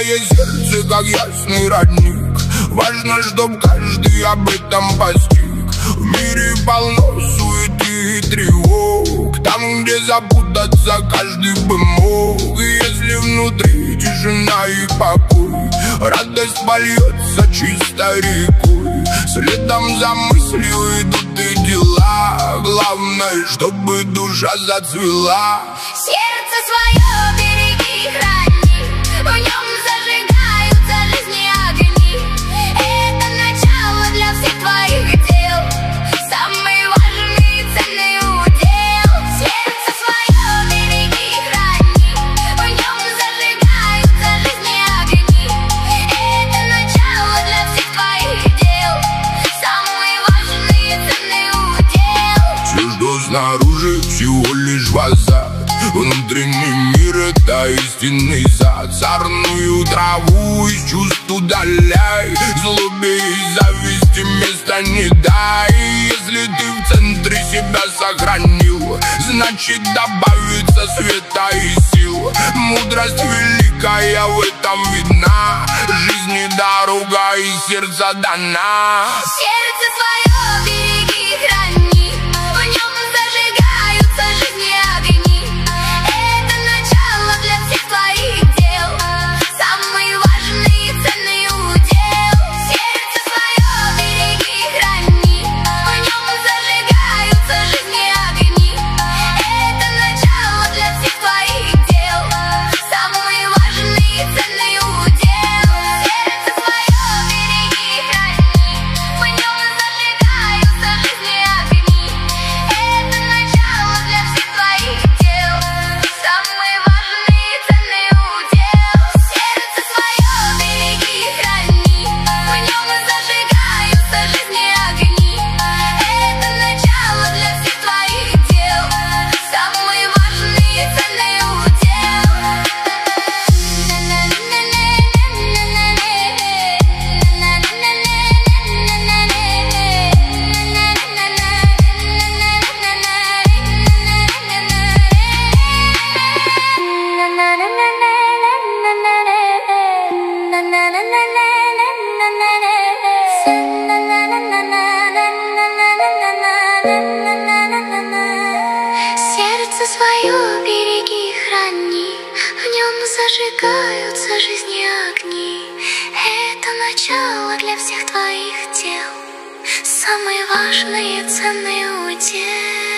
Твое сердце, как ясный родник. Важно, чтоб каждый об этом постиг. В мире полно суеты и тревог, там, где запутаться каждый бы мог. И если внутри тишина и покой, радость польется чисто рекой. Следом за мыслью идут и дела, главное, чтобы душа зацвела. Сердце свое береги и храни, в нем зажигаются жизни огни. Это начало для всех твоих дел, самый важный и ценный удел. Сердце свое береги и храни, в нем зажигаются жизни огни. Это начало для всех твоих дел, самый важный и ценный удел. Все, что снаружи, всего лишь фасад. Внутренний мир — это истинный сад. Сорную траву из чувств удаляй, злобе и зависти места не дай. Если ты в центре себя сохранил, значит добавится света и сил. Мудрость великая в этом видна, жизни дорога и сердце дана. Сердце свое береги и храни, в нем зажигаются жизни огни. Это начало для всех твоих дел, самый важный и ценный удел. Сердце свое береги и храни, в нем зажигаются жизни огни. Это начало для всех твоих дел, самый важный и ценный удел. Сердце свое береги и храни, в нем зажигаются жизни огни. Это начало для всех твоих дел, самый важный и ценный удел. Сердце свое береги и храни, в нем зажигаются жизни огни. Это начало для всех твоих дел, самый важный и ценный удел. Сердце свое береги и храни, в нем зажигаются жизни огни. Это начало для всех твоих дел, самый важный и ценный удел.